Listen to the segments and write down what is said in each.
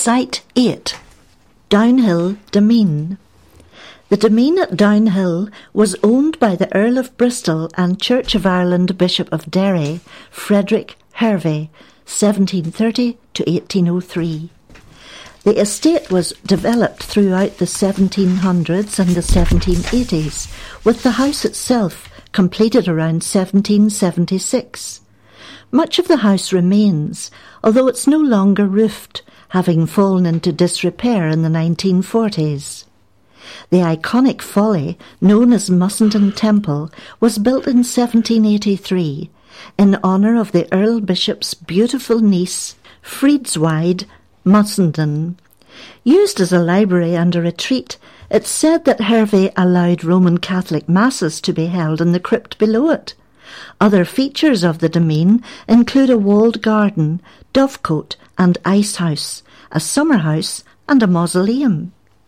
Site 8. Downhill Demesne. The demesne at Downhill was owned by the Earl of Bristol and Church of Ireland Bishop of Derry, Frederick Hervey, 1730 to 1803. The estate was developed throughout the 1700s and the 1780s, with the house itself completed around 1776. Much of the house remains, although it's no longer roofed, having fallen into disrepair in the 1940s. The iconic folly, known as Mussenden Temple, was built in 1783 in honour of the Earl Bishop's beautiful niece, Freedswyde Mussenden. Used as a library and a retreat, it's said that Hervey allowed Roman Catholic masses to be held in the crypt below it. Other features of the demesne include a walled garden, dovecote and ice house, a summer house and a mausoleum.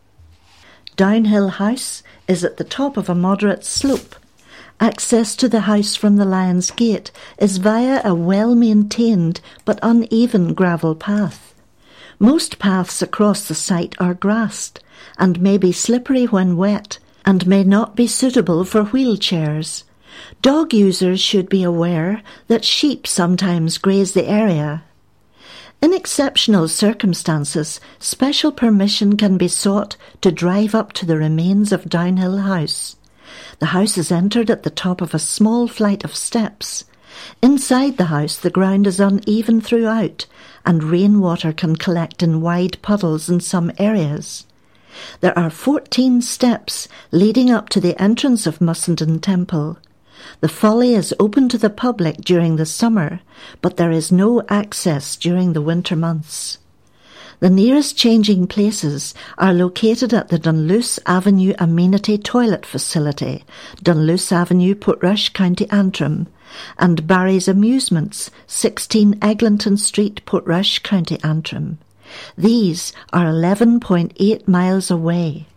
Downhill House is at the top of a moderate slope. Access to the house from the Lion's Gate is via a well-maintained but uneven gravel path. Most paths across the site are grassed and may be slippery when wet and may not be suitable for wheelchairs. Dog users should be aware that sheep sometimes graze the area. In exceptional circumstances, special permission can be sought to drive up to the remains of Downhill House. The house is entered at the top of a small flight of steps. Inside the house, the ground is uneven throughout, and rainwater can collect in wide puddles in some areas. There are 14 steps leading up to the entrance of Mussenden Temple. The folly is open to the public during the summer, but there is no access during the winter months. The nearest changing places are located at the Dunluce Avenue Amenity Toilet Facility, Dunluce Avenue, Portrush, County Antrim, and Barry's Amusements, 16 Eglinton Street, Portrush, County Antrim. These are 11.8 miles away.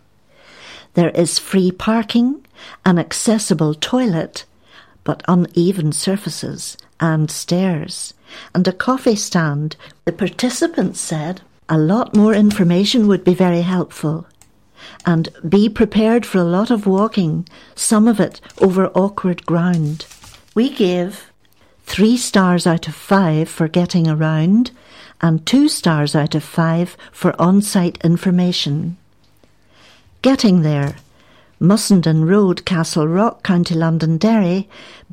There is free parking, an accessible toilet, but uneven surfaces, and stairs, and a coffee stand. The participants said a lot more information would be very helpful, and be prepared for a lot of walking, some of it over awkward ground. We gave 3 stars out of 5 for getting around, and 2 stars out of 5 for on-site information. Getting there: Mussenden Road, Castle Rock, County Londonderry,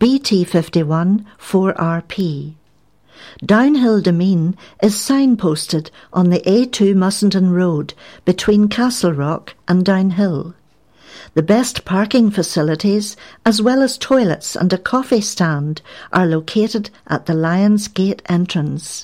BT51 4RP. Downhill Demesne is signposted on the A2 Mussenden Road between Castle Rock and Downhill. The best parking facilities, as well as toilets and a coffee stand, are located at the Lion's Gate entrance.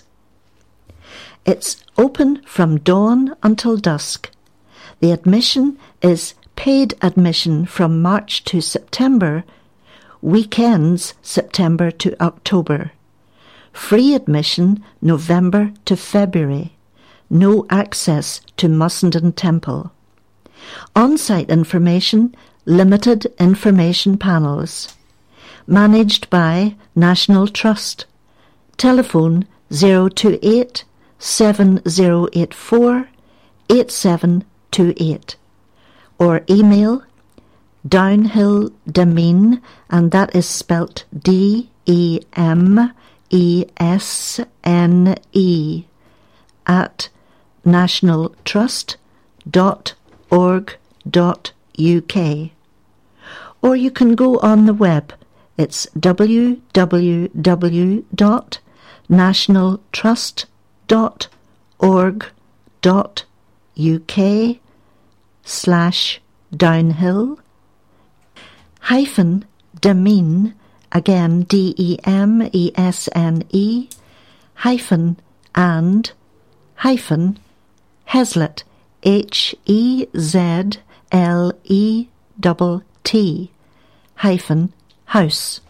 It's open from dawn until dusk. The admission is paid admission from March to September, weekends September to October. Free admission November to February. No access to Mussenden Temple. On-site information, limited information panels. Managed by National Trust. Telephone 028 7084 8728. Or email downhilldemesne, and that is spelt DEMESNE, at nationaltrust.org.uk. Or you can go on the web. It's www.nationaltrust.org.uk/downhill Demesne, again DEMESNE, and Hezlet, HEZLETT, house.